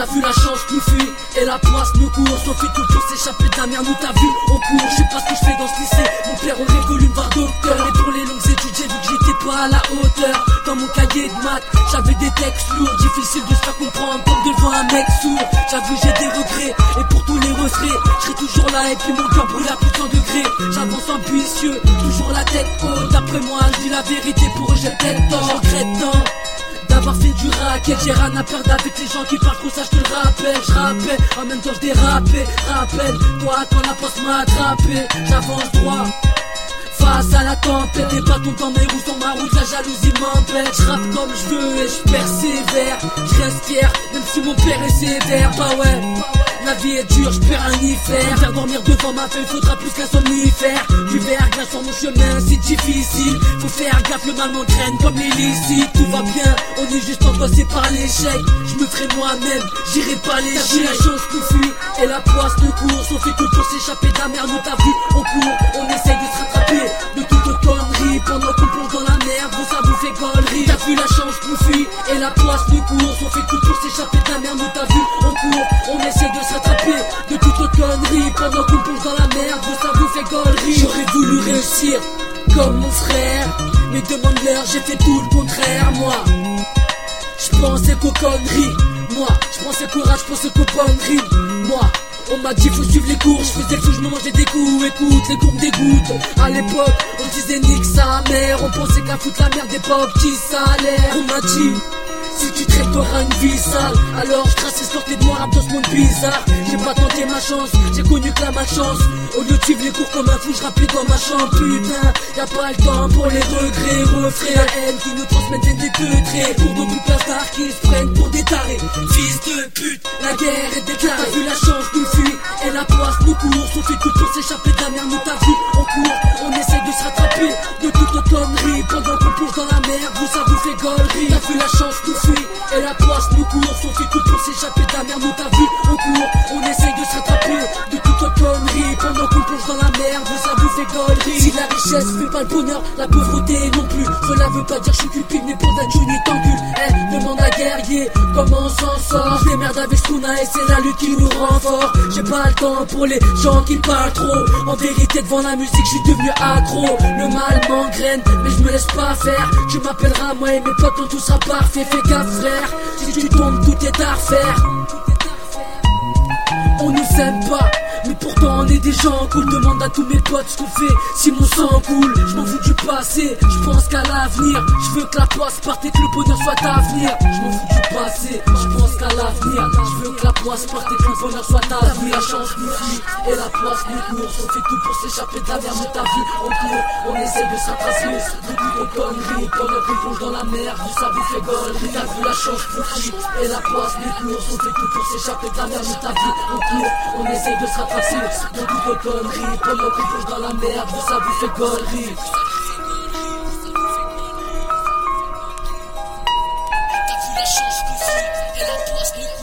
T'as vu la chance nous fuit et la poisse nous court. On fait tout pour s'échapper de la merde, nous t'as vu on court. Je sais pas ce que je fais dans ce lycée, mon père aurait voulu me voir docteur. Et pour les longues études j'ai vu que j'étais pas à la hauteur. Dans mon cahier de maths, j'avais des textes lourds, difficile de se faire comprendre comme devant un mec sourd. J'avoue j'ai des regrets, et pour tous les refrains, je serai toujours là et puis mon cœur brûle à plus de 100 degrés. J'avance ambitieux, toujours la tête haute. D'après moi je dis la vérité, pour eux j'ai peut-être tort. Je regrette tant d'avoir fait du racket, j'ai rien à perdre avec les gens qui parlent trop, ça je te le rappelle. Je rappelle, en même temps je dérapais. Rappelle, toi quand la poste m'a attrapé, j'avance droit face à la tempête, et pas ton temps mes roues sur ma route, la jalousie m'empêche. Je rappe comme je veux et je persévère. Je reste fier, même si mon père est sévère. Bah ouais, la vie est dure, je perds un hiver. Faire dormir devant ma feuille, faudra plus qu'un somnifère. Du verglas sur mon chemin, c'est difficile. Faut faire gaffe, le mal m'entraîne comme l'illicite. Tout va bien, on est juste angoissé par l'échec. Je me ferai moi-même, j'irai pas les chiens. La chance nous fuit et la poisse nous court. On fait tout pour s'échapper de la merde, nous t'as vu, on court. On essaye de se rattraper de toute connerie. Pendant qu'on plonge dans la merde, vous ça vous fait gollerie. T'as vu la chance nous fuit et la poisse nous court. On fait tout pour s'échapper de la merde, nous t'as vu, on court. On essaie de se rattraper de toute connerie. Pendant qu'on plonge dans la merde, vous ça vous fait gollerie. J'aurais voulu réussir comme mon frère, mais demande-leur, j'ai fait tout le contraire. Moi, je pensais qu'aux conneries. Moi, je pensais courage, je pensais qu'aux conneries. Moi, on m'a dit faut suivre les cours, je faisais le fou, je me mangeais des coups. Écoute, les cours me dégoûtent. À l'époque, on disait nique sa mère. On pensait qu'à foutre la merde des pas au petit salaire. On m'a dit si tu traites t'auras une vie sale. Alors je trace et sortais de moi rap dans ce monde bizarre. J'ai pas tenté ma chance, j'ai connu que la malchance. Au lieu de suivre les cours comme un fou, je rappelais dans ma chambre. Putain, y'a pas le temps pour les regrets. Refrains, la haine qui nous transmettent des traits. Pour nos plus stars qui se prennent pour des tarés. Fils de pute, la guerre est déclarée. T'as vu la chance nous fuit et la poisse nous court. On fait tout pour s'échapper de la merde, nous t'as vu, on court. On essaie de se rattraper de toute nos conneries. Pendant qu'on plonge dans la merde, vous ça vous fait gollerie. T'as vu la chance nous fuit et la poisse nous court. On fait tout pour s'échapper de la merde, nous t'as vu, on court. On essaye de se rattraper de toute nos conneries. Pendant qu'on plonge dans la merde, vous ça vous fait gollerie. Si la richesse fait pas le bonheur, la pauvreté non plus. Cela veut pas dire je suis cupide, mais pour d'être ni t'encule. Demande à guerrier comment on s'en sort. Je démerde avec ce qu'on a et c'est la lutte qui nous rend fort. J'ai pas le temps pour les gens qui parlent trop. En vérité devant la musique je suis devenu accro. Le mal m'engraine mais je me laisse pas faire. Tu m'appelleras moi et mes potes quand tout sera parfait. Fais gaffe frère, si tu tombes tout est à refaire. On nous aime pas, mais pourtant on est des gens cool. Demande à tous mes potes ce qu'on fait si mon sang coule. Je m'en fous du passé, je pense qu'à l'avenir. Je veux que la poisse parte et que le bonheur soit à venir. Je m'en fous du passé, je pense qu'à l'avenir. Je veux que la poisse parte et que le bonheur soit à venir. La chance nous fuit et la poisse nous court. On fait tout pour s'échapper de la merde, mais t'as vu, on court. On essaie de se rattraper de toutes nos conneries. Pendant qu'on plonge dans la merde, vous ça vous fait gollerie. T'as vu la chance nous fuit et la poisse nous court. On fait tout pour s'échapper de la merde, mais t'as vu, on court. On essaye de se rattraper de toutes nos conneries. Pendant qu'on plonge dans la merde, vous ça vous fait gollerie. T'as vu la chance nous fuit et la poisse nous court.